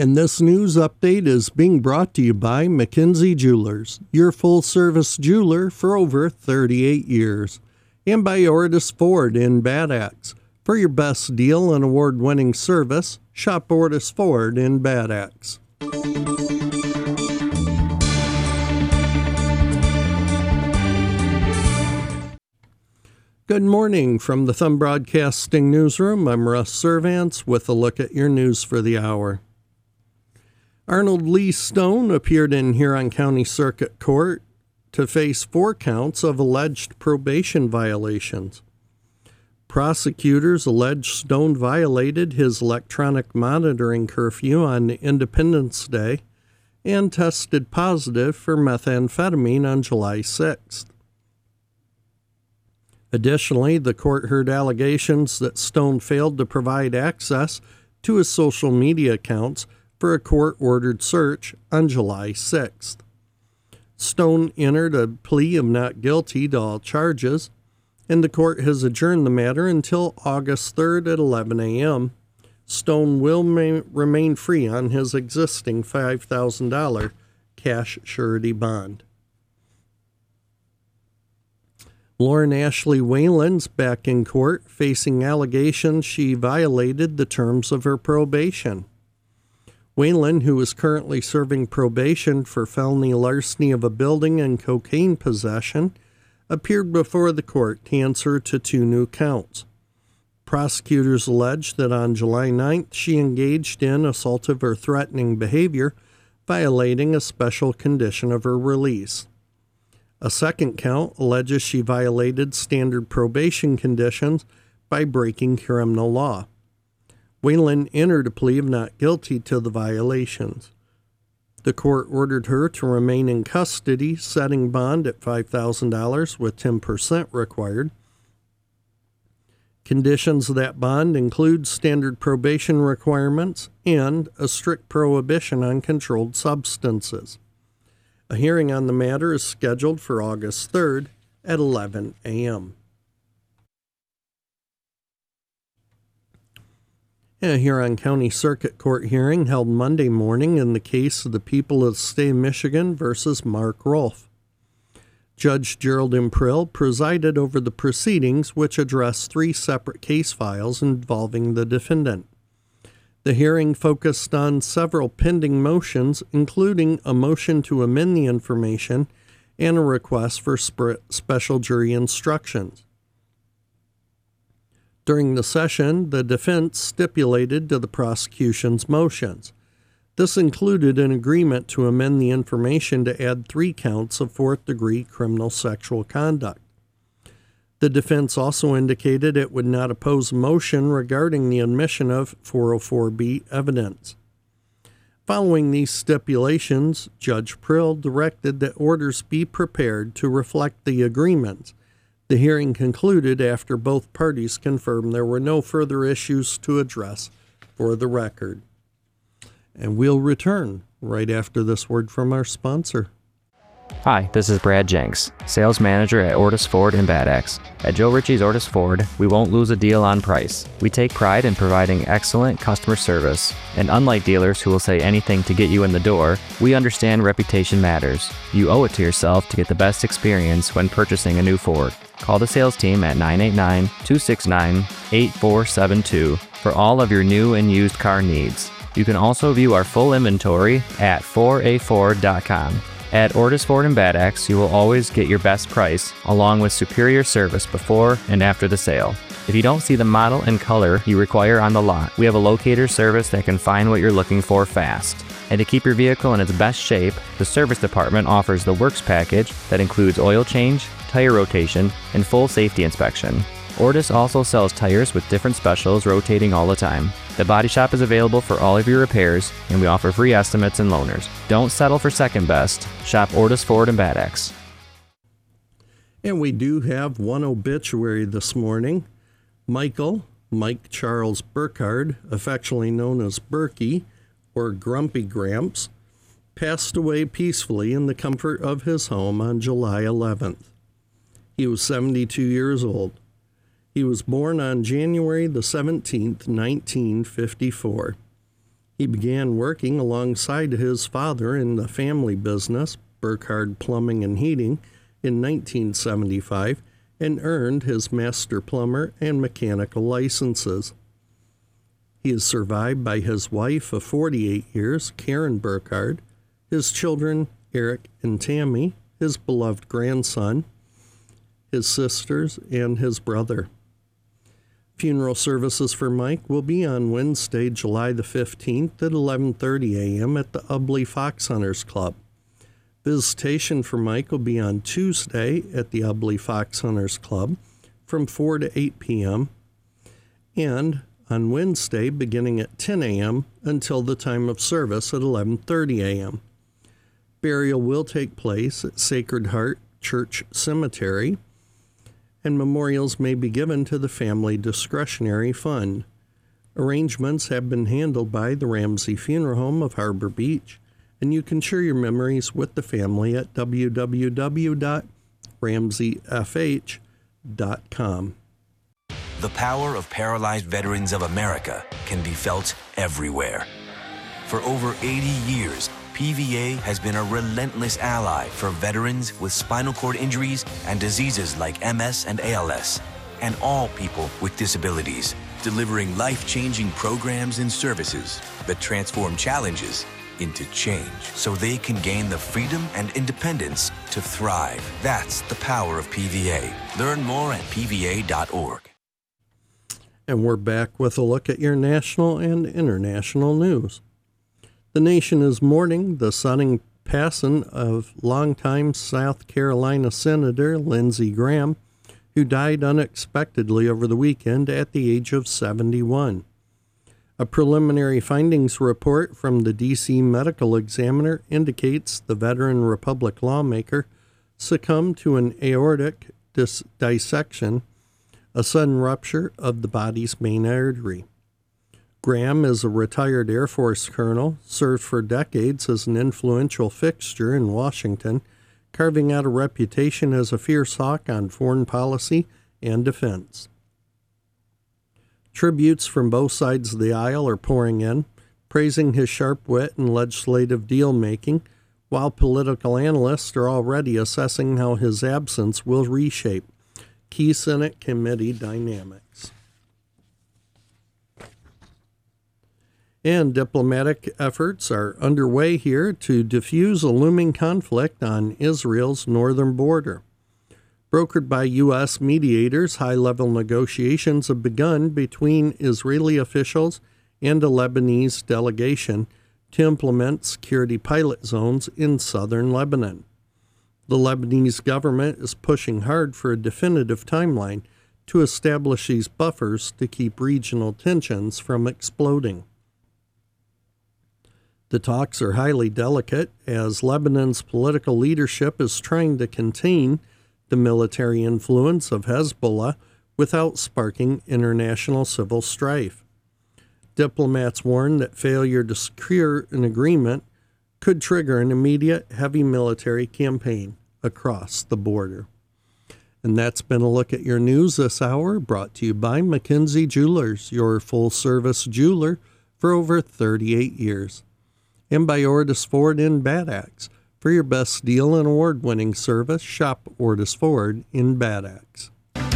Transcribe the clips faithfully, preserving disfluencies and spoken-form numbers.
And this news update is being brought to you by McKinsey Jewelers, your full-service jeweler for over thirty-eight years, and by Ortis Ford in Bad Axe. For your best deal and award-winning service, shop Ortis Ford in Bad Axe. Good morning from the Thumb Broadcasting Newsroom. I'm Russ Servants with a look at your news for the hour. Arnold Lee Stone appeared in Huron County Circuit Court to face four counts of alleged probation violations. Prosecutors allege Stone violated his electronic monitoring curfew on Independence Day and tested positive for methamphetamine on July sixth. Additionally, the court heard allegations that Stone failed to provide access to his social media accounts for a court-ordered search on July sixth. Stone entered a plea of not guilty to all charges, and the court has adjourned the matter until August third at eleven a.m. Stone will ma- remain free on his existing five thousand dollars cash surety bond. Lauren Ashley Whalen's back in court facing allegations she violated the terms of her probation. Whalen, who is currently serving probation for felony larceny of a building and cocaine possession, appeared before the court to answer to two new counts. Prosecutors allege that on July ninth she engaged in assaultive or threatening behavior, violating a special condition of her release. A second count alleges she violated standard probation conditions by breaking criminal law. Whalen entered a plea of not guilty to the violations. The court ordered her to remain in custody, setting bond at five thousand dollars with ten percent required. Conditions of that bond include standard probation requirements and a strict prohibition on controlled substances. A hearing on the matter is scheduled for August third at eleven a.m. A Huron County Circuit Court hearing held Monday morning in the case of the people of the state of Michigan versus Mark Rolfe. Judge Gerald Imprill presided over the proceedings, which addressed three separate case files involving the defendant. The hearing focused on several pending motions, including a motion to amend the information and a request for sp- special jury instructions. During the session, the defense stipulated to the prosecution's motions. This included an agreement to amend the information to add three counts of fourth-degree criminal sexual conduct. The defense also indicated it would not oppose a motion regarding the admission of four oh four B evidence. Following these stipulations, Judge Prill directed that orders be prepared to reflect the agreements. The hearing concluded after both parties confirmed there were no further issues to address for the record. And we'll return right after this word from our sponsor. Hi, this is Brad Jenks, sales manager at Ortis Ford in Bad Axe. At Joe Ritchie's Ortis Ford, we won't lose a deal on price. We take pride in providing excellent customer service, and unlike dealers who will say anything to get you in the door, we understand reputation matters. You owe it to yourself to get the best experience when purchasing a new Ford. Call the sales team at nine eight nine, two six nine, eight four seven two for all of your new and used car needs. You can also view our full inventory at four a ford dot com. At Ortis Ford in Bad Axe, you will always get your best price, along with superior service before and after the sale. If you don't see the model and color you require on the lot, we have a locator service that can find what you're looking for fast. And to keep your vehicle in its best shape, the service department offers the Works package that includes oil change, tire rotation, and full safety inspection. Ortis also sells tires with different specials rotating all the time. The body shop is available for all of your repairs, and we offer free estimates and loaners. Don't settle for second best. Shop Ortis Ford in Bad Axe. And we do have one obituary this morning. Michael, Mike Charles Burkhardt, affectionately known as Berkey, or Grumpy Gramps, passed away peacefully in the comfort of his home on July eleventh. He was seventy-two years old. He was born on January the seventeenth, nineteen fifty-four. He began working alongside his father in the family business, Burkhardt Plumbing and Heating, in nineteen seventy-five and earned his master plumber and mechanical licenses. He is survived by his wife of forty-eight years, Karen Burkhardt, his children, Eric and Tammy, his beloved grandson, his sisters, and his brother. Funeral services for Mike will be on Wednesday, July the fifteenth at eleven thirty a.m. at the Ubley Fox Hunters Club. Visitation for Mike will be on Tuesday at the Ubley Fox Hunters Club from four to eight p.m. and on Wednesday beginning at ten a.m. until the time of service at eleven thirty a.m. Burial will take place at Sacred Heart Church Cemetery, and memorials may be given to the Family Discretionary Fund. Arrangements have been handled by the Ramsey Funeral Home of Harbor Beach, and you can share your memories with the family at w w w dot ramsey f h dot com. The power of Paralyzed Veterans of America can be felt everywhere. For over eighty years, P V A has been a relentless ally for veterans with spinal cord injuries and diseases like M S and A L S, and all people with disabilities, delivering life-changing programs and services that transform challenges into change so they can gain the freedom and independence to thrive. That's the power of P V A. Learn more at p v a dot org. And we're back with a look at your national and international news. The nation is mourning the sudden passing of longtime South Carolina Senator Lindsey Graham, who died unexpectedly over the weekend at the age of seventy-one. A preliminary findings report from the D C Medical Examiner indicates the veteran Republican lawmaker succumbed to an aortic dis- dissection, a sudden rupture of the body's main artery. Graham is a retired Air Force colonel, served for decades as an influential fixture in Washington, carving out a reputation as a fierce hawk on foreign policy and defense. Tributes from both sides of the aisle are pouring in, praising his sharp wit and legislative deal-making, while political analysts are already assessing how his absence will reshape key Senate committee dynamics. And diplomatic efforts are underway here to diffuse a looming conflict on Israel's northern border. Brokered by U S mediators, high-level negotiations have begun between Israeli officials and a Lebanese delegation to implement security pilot zones in southern Lebanon. The Lebanese government is pushing hard for a definitive timeline to establish these buffers to keep regional tensions from exploding. The talks are highly delicate as Lebanon's political leadership is trying to contain the military influence of Hezbollah without sparking international civil strife. Diplomats warn that failure to secure an agreement could trigger an immediate heavy military campaign across the border. And that's been a look at your news this hour, brought to you by McKenzie Jewelers, your full-service jeweler for over thirty-eight years. And by Ortis Ford in Bad Axe. For your best deal and award-winning service, shop Ortis Ford in Bad Axe.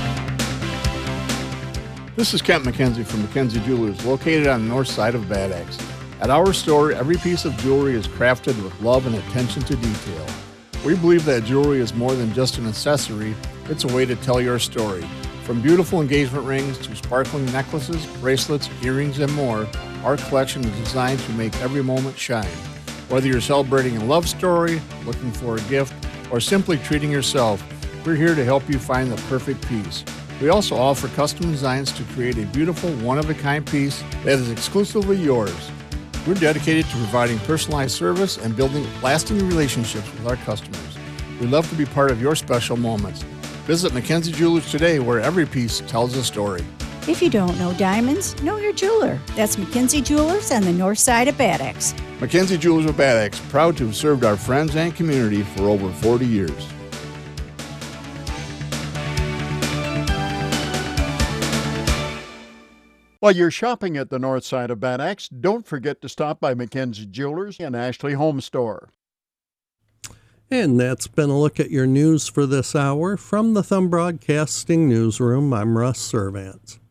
This is Kent McKenzie from McKenzie Jewelers, located on the north side of Bad Axe. At our store, every piece of jewelry is crafted with love and attention to detail. We believe that jewelry is more than just an accessory, it's a way to tell your story. From beautiful engagement rings to sparkling necklaces, bracelets, earrings, and more, our collection is designed to make every moment shine. Whether you're celebrating a love story, looking for a gift, or simply treating yourself, we're here to help you find the perfect piece. We also offer custom designs to create a beautiful, one-of-a-kind piece that is exclusively yours. We're dedicated to providing personalized service and building lasting relationships with our customers. We'd love to be part of your special moments. Visit McKenzie Jewelers today, where every piece tells a story. If you don't know diamonds, know your jeweler. That's McKenzie Jewelers on the north side of Bad Axe. McKenzie Jewelers of Bad Axe, proud to have served our friends and community for over forty years. While you're shopping at the north side of Bad Axe, don't forget to stop by Mackenzie Jewelers and Ashley Home Store. And that's been a look at your news for this hour. From the Thumb Broadcasting Newsroom, I'm Russ Servant.